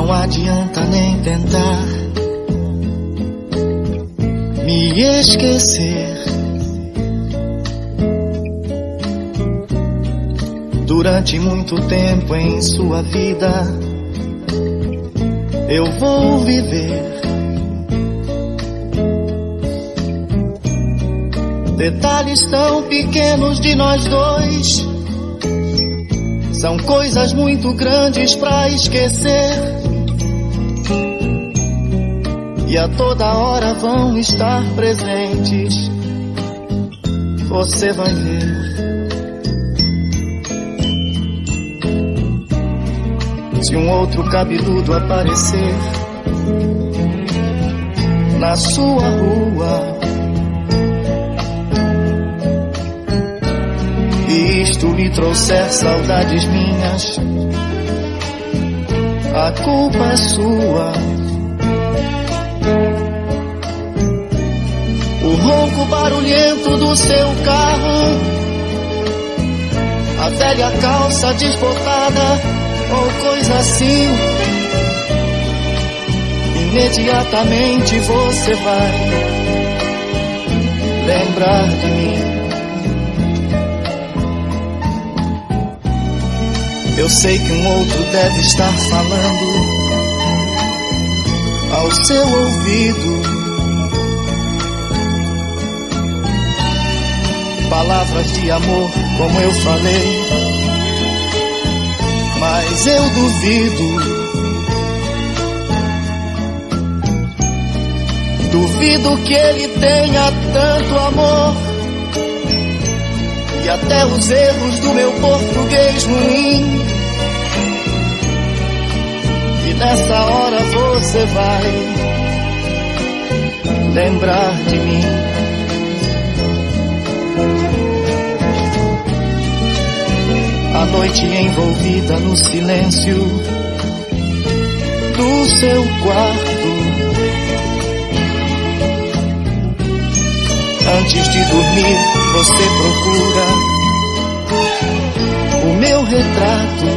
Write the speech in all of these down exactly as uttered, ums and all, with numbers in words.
Não adianta nem tentar me esquecer. Durante muito tempo em sua vida eu vou viver. Detalhes tão pequenos de nós dois são coisas muito grandes pra esquecer. E a toda hora vão estar presentes. Você vai ver. Se um outro cabeludo aparecer na sua rua e isto lhe trouxer saudades minhas, a culpa é sua. O ronco barulhento do seu carro, a velha calça desbotada ou coisa assim, imediatamente você vai lembrar de mim. Eu sei que um outro deve estar falando ao seu ouvido palavras de amor, como eu falei, mas eu duvido. Duvido que ele tenha tanto amor. E até os erros do meu português ruim, e nessa hora você vai lembrar de mim. A noite envolvida no silêncio do seu quarto, antes de dormir você procura o meu retrato,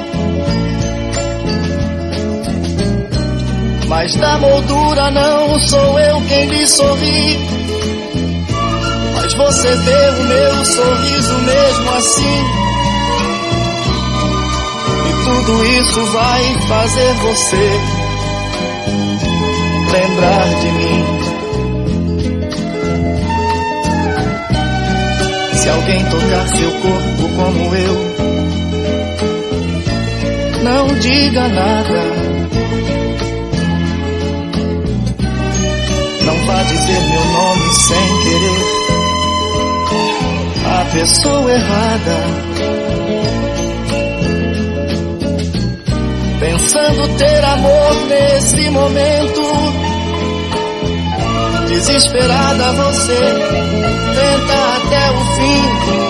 mas da moldura não sou eu quem lhe sorri, mas você vê o meu sorriso mesmo assim. Tudo isso vai fazer você lembrar de mim. Se alguém tocar seu corpo como eu, não diga nada. Não vá dizer meu nome sem querer a pessoa errada. Pensando ter amor nesse momento, desesperada você tenta até o fim,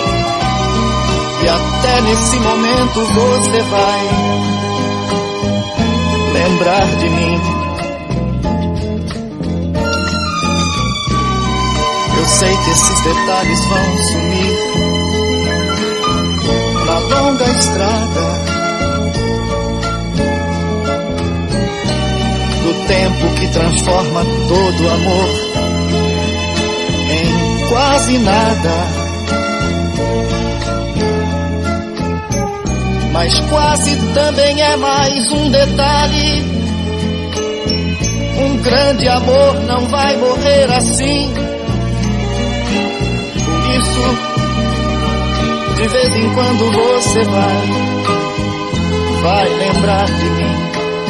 e até nesse momento você vai lembrar de mim. Eu sei que esses detalhes vão sumir na longa estrada do tempo que transforma todo amor em quase nada. Mas quase também é mais um detalhe. Um grande amor não vai morrer assim. Por isso, de vez em quando você vai, vai lembrar de mim.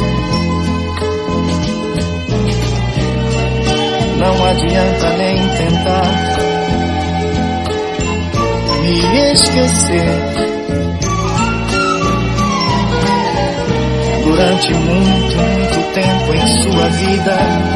Não adianta nem tentar me esquecer. Durante muito, muito tempo em sua vida